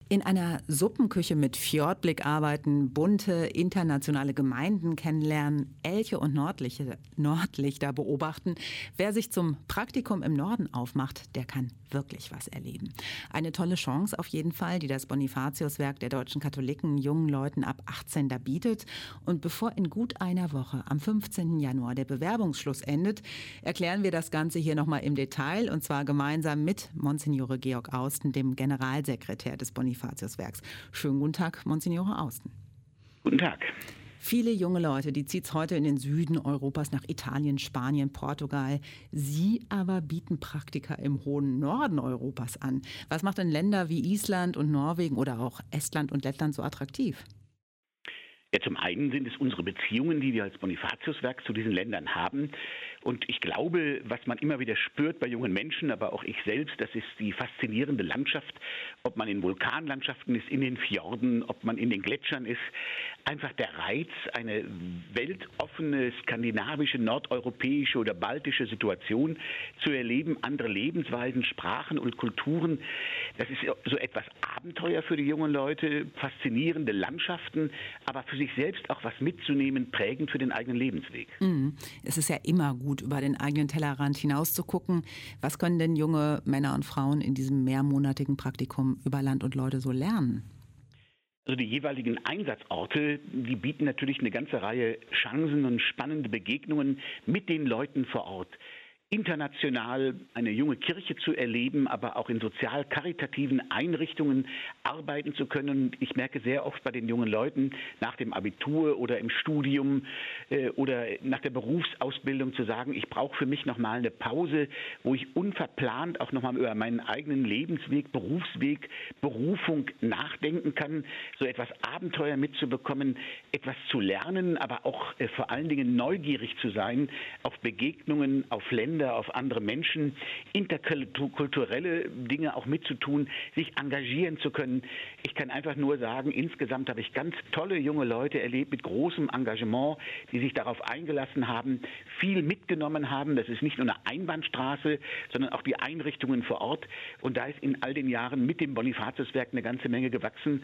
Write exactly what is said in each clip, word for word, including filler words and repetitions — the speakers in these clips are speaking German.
In einer Suppenküche mit Fjordblick arbeiten, bunte internationale Gemeinden kennenlernen, Elche und Nordlichter, Nordlichter beobachten. Wer sich zum Praktikum im Norden aufmacht, der kann wirklich was erleben. Eine tolle Chance auf jeden Fall, die das Bonifatiuswerk der deutschen Katholiken jungen Leuten ab achtzehn da bietet. Und bevor in gut einer Woche, am fünfzehnten Januar, der Bewerbungsschluss endet, erklären wir das Ganze hier nochmal im Detail, und zwar gemeinsam mit Monsignore Georg Austen, dem Generalsekretär des Bonifatiuswerks. Schönen guten Tag, Monsignore Austen. Guten Tag. Viele junge Leute, die zieht es heute in den Süden Europas nach Italien, Spanien, Portugal. Sie aber bieten Praktika im hohen Norden Europas an. Was macht denn Länder wie Island und Norwegen oder auch Estland und Lettland so attraktiv? Ja, zum einen sind es unsere Beziehungen, die wir als Bonifatiuswerk zu diesen Ländern haben. Und ich glaube, was man immer wieder spürt bei jungen Menschen, aber auch ich selbst, das ist die faszinierende Landschaft, ob man in Vulkanlandschaften ist, in den Fjorden, ob man in den Gletschern ist. Einfach der Reiz, eine weltoffene, skandinavische, nordeuropäische oder baltische Situation zu erleben, andere Lebensweisen, Sprachen und Kulturen. Das ist so etwas Abenteuer für die jungen Leute, faszinierende Landschaften, aber für sich selbst auch was mitzunehmen, prägend für den eigenen Lebensweg. Mhm. Es ist ja immer gut, über den eigenen Tellerrand hinaus zu gucken. Was können denn junge Männer und Frauen in diesem mehrmonatigen Praktikum über Land und Leute so lernen? Also die jeweiligen Einsatzorte, die bieten natürlich eine ganze Reihe Chancen und spannende Begegnungen mit den Leuten vor Ort. International eine junge Kirche zu erleben, aber auch in sozial-karitativen Einrichtungen arbeiten zu können. Ich merke sehr oft bei den jungen Leuten nach dem Abitur oder im Studium äh, oder nach der Berufsausbildung zu sagen, ich brauche für mich nochmal eine Pause, wo ich unverplant auch nochmal über meinen eigenen Lebensweg, Berufsweg, Berufung nachdenken kann, so etwas Abenteuer mitzubekommen, etwas zu lernen, aber auch äh, vor allen Dingen neugierig zu sein auf Begegnungen, auf Länder, auf andere Menschen, interkulturelle Dinge auch mitzutun, sich engagieren zu können. Ich kann einfach nur sagen, insgesamt habe ich ganz tolle junge Leute erlebt mit großem Engagement, die sich darauf eingelassen haben, viel mitgenommen haben. Das ist nicht nur eine Einbahnstraße, sondern auch die Einrichtungen vor Ort. Und da ist in all den Jahren mit dem Bonifatiuswerk eine ganze Menge gewachsen,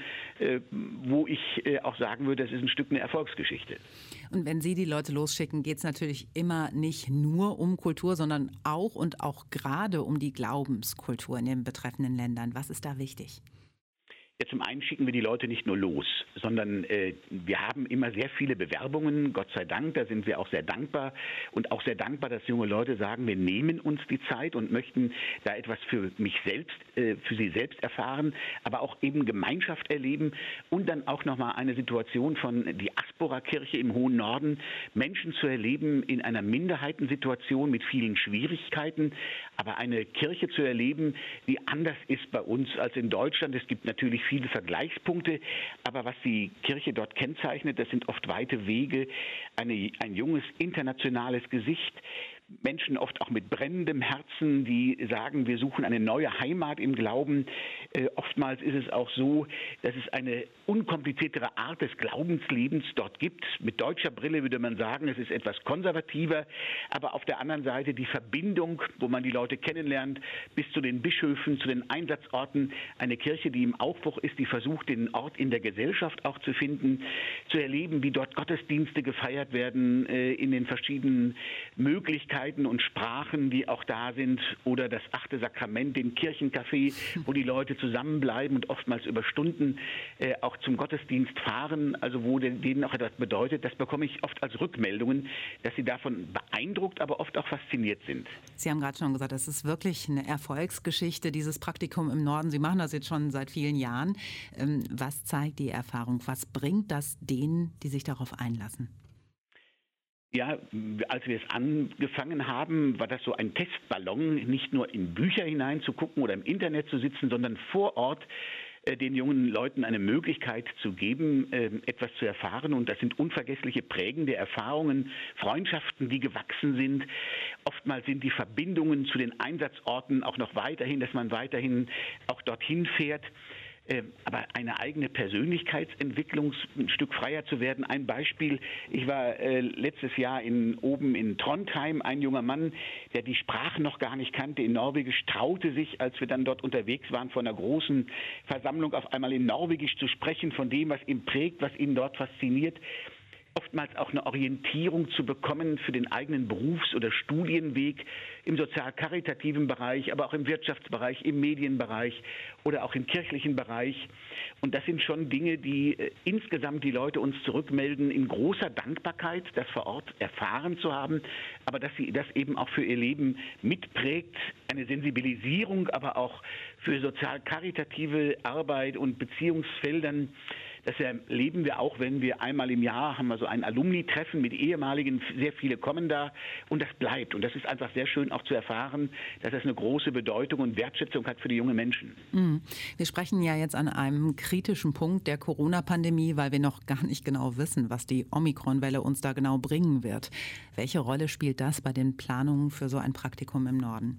wo ich auch sagen würde, das ist ein Stück eine Erfolgsgeschichte. Und wenn Sie die Leute losschicken, geht es natürlich immer nicht nur um Kultur, sondern auch und auch gerade um die Glaubenskultur in den betreffenden Ländern. Was ist da wichtig? Ja, zum einen schicken wir die Leute nicht nur los, sondern äh, wir haben immer sehr viele Bewerbungen, Gott sei Dank, da sind wir auch sehr dankbar und auch sehr dankbar, dass junge Leute sagen, wir nehmen uns die Zeit und möchten da etwas für mich selbst, äh, für sie selbst erfahren, aber auch eben Gemeinschaft erleben und dann auch nochmal eine Situation von Diaspora-Kirche im hohen Norden, Menschen zu erleben in einer Minderheitensituation mit vielen Schwierigkeiten, aber eine Kirche zu erleben, die anders ist bei uns als in Deutschland. Es gibt natürlich viele Vergleichspunkte, aber was die Kirche dort kennzeichnet, das sind oft weite Wege, eine, ein junges internationales Gesicht, Menschen oft auch mit brennendem Herzen, die sagen, wir suchen eine neue Heimat im Glauben. Äh, oftmals ist es auch so, dass es eine unkompliziertere Art des Glaubenslebens dort gibt. Mit deutscher Brille würde man sagen, es ist etwas konservativer, aber auf der anderen Seite die Verbindung, wo man die Leute kennenlernt, bis zu den Bischöfen, zu den Einsatzorten, eine Kirche, die im Aufbruch ist, die versucht, den Ort in der Gesellschaft auch zu finden, zu erleben, wie dort Gottesdienste gefeiert werden, äh, in den verschiedenen Möglichkeiten und Sprachen, die auch da sind, oder das achte Sakrament, den Kirchencafé, wo die Leute zusammenbleiben und oftmals über Stunden äh, auch zum Gottesdienst fahren, also wo denen auch etwas bedeutet. Das bekomme ich oft als Rückmeldungen, dass sie davon beeindruckt, aber oft auch fasziniert sind. Sie haben gerade schon gesagt, das ist wirklich eine Erfolgsgeschichte, dieses Praktikum im Norden. Sie machen das jetzt schon seit vielen Jahren. Was zeigt die Erfahrung? Was bringt das denen, die sich darauf einlassen? Ja, als wir es angefangen haben, war das so ein Testballon, nicht nur in Bücher hineinzugucken oder im Internet zu sitzen, sondern vor Ort äh, den jungen Leuten eine Möglichkeit zu geben, äh, etwas zu erfahren. Und das sind unvergessliche prägende Erfahrungen, Freundschaften, die gewachsen sind. Oftmals sind die Verbindungen zu den Einsatzorten auch noch weiterhin, dass man weiterhin auch dorthin fährt. aber eine eigene Persönlichkeitsentwicklung, ein Stück freier zu werden. Ein Beispiel, ich war äh, letztes Jahr in, oben in Trondheim, ein junger Mann, der die Sprache noch gar nicht kannte, in Norwegisch, traute sich, als wir dann dort unterwegs waren, vor einer großen Versammlung auf einmal in Norwegisch zu sprechen, von dem, was ihn prägt, was ihn dort fasziniert. Oftmals auch eine Orientierung zu bekommen für den eigenen Berufs- oder Studienweg im sozial-karitativen Bereich, aber auch im Wirtschaftsbereich, im Medienbereich oder auch im kirchlichen Bereich. Und das sind schon Dinge, die äh, insgesamt die Leute uns zurückmelden, in großer Dankbarkeit, das vor Ort erfahren zu haben, aber dass sie das eben auch für ihr Leben mitprägt, eine Sensibilisierung, aber auch für sozial-karitative Arbeit und Beziehungsfeldern. Das erleben wir auch, wenn wir einmal im Jahr haben wir so ein Alumni-Treffen mit ehemaligen, sehr viele kommen da und das bleibt. Und das ist einfach sehr schön auch zu erfahren, dass das eine große Bedeutung und Wertschätzung hat für die jungen Menschen. Mhm. Wir sprechen ja jetzt an einem kritischen Punkt der Corona-Pandemie, weil wir noch gar nicht genau wissen, was die Omikron-Welle uns da genau bringen wird. Welche Rolle spielt das bei den Planungen für so ein Praktikum im Norden?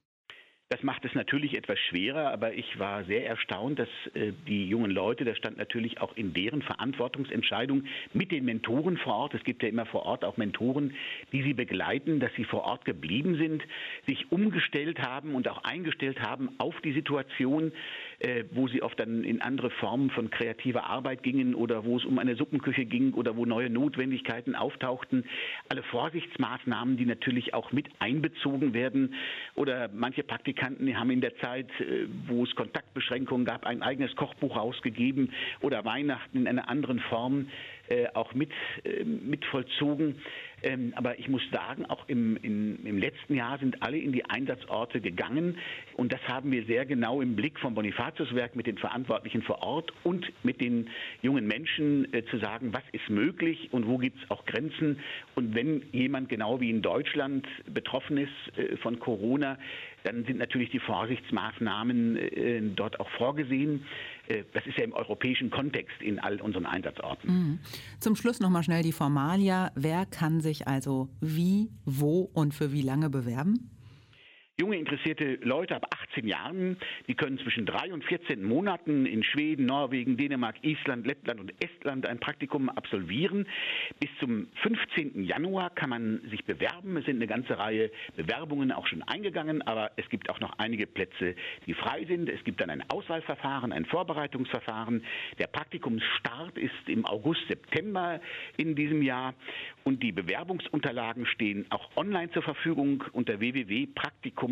Das macht es natürlich etwas schwerer, aber ich war sehr erstaunt, dass äh, die jungen Leute, das stand natürlich auch in deren Verantwortungsentscheidung mit den Mentoren vor Ort, es gibt ja immer vor Ort auch Mentoren, die sie begleiten, dass sie vor Ort geblieben sind, sich umgestellt haben und auch eingestellt haben auf die Situation, äh, wo sie oft dann in andere Formen von kreativer Arbeit gingen oder wo es um eine Suppenküche ging oder wo neue Notwendigkeiten auftauchten. Alle Vorsichtsmaßnahmen, die natürlich auch mit einbezogen werden oder manche Praktikanten Die haben in der Zeit, wo es Kontaktbeschränkungen gab, ein eigenes Kochbuch rausgegeben oder Weihnachten in einer anderen Form äh, auch mit, äh, mit vollzogen. Ähm, aber ich muss sagen, auch im, in, im letzten Jahr sind alle in die Einsatzorte gegangen und das haben wir sehr genau im Blick vom Bonifatiuswerk mit den Verantwortlichen vor Ort und mit den jungen Menschen äh, zu sagen, was ist möglich und wo gibt es auch Grenzen. Und wenn jemand genau wie in Deutschland betroffen ist äh, von Corona, dann sind natürlich die Vorsichtsmaßnahmen äh, dort auch vorgesehen. Äh, das ist ja im europäischen Kontext in all unseren Einsatzorten. Mhm. Zum Schluss noch mal schnell die Formalia. Wer kann sich also wie, wo und für wie lange bewerben? Junge interessierte Leute ab achtzehn Jahren, die können zwischen drei und vierzehn Monaten in Schweden, Norwegen, Dänemark, Island, Lettland und Estland ein Praktikum absolvieren. Bis zum fünfzehnten Januar kann man sich bewerben. Es sind eine ganze Reihe Bewerbungen auch schon eingegangen, aber es gibt auch noch einige Plätze, die frei sind. Es gibt dann ein Auswahlverfahren, ein Vorbereitungsverfahren. Der Praktikumsstart ist im August, September in diesem Jahr und die Bewerbungsunterlagen stehen auch online zur Verfügung unter w w w punkt praktikum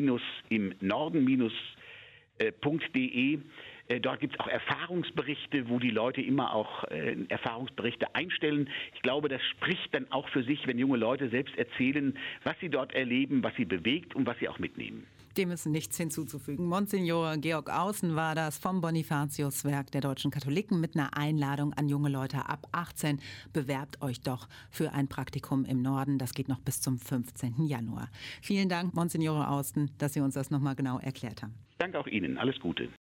im Norden punkt de. Dort gibt es auch Erfahrungsberichte, wo die Leute immer auch äh, Erfahrungsberichte einstellen. Ich glaube, das spricht dann auch für sich, wenn junge Leute selbst erzählen, was sie dort erleben, was sie bewegt und was sie auch mitnehmen. Dem ist nichts hinzuzufügen. Monsignor Georg Außen war das vom Bonifatiuswerk der deutschen Katholiken mit einer Einladung an junge Leute ab achtzehn. Bewerbt euch doch für ein Praktikum im Norden. Das geht noch bis zum fünfzehnten Januar. Vielen Dank, Monsignor Außen, dass Sie uns das nochmal genau erklärt haben. Danke auch Ihnen. Alles Gute.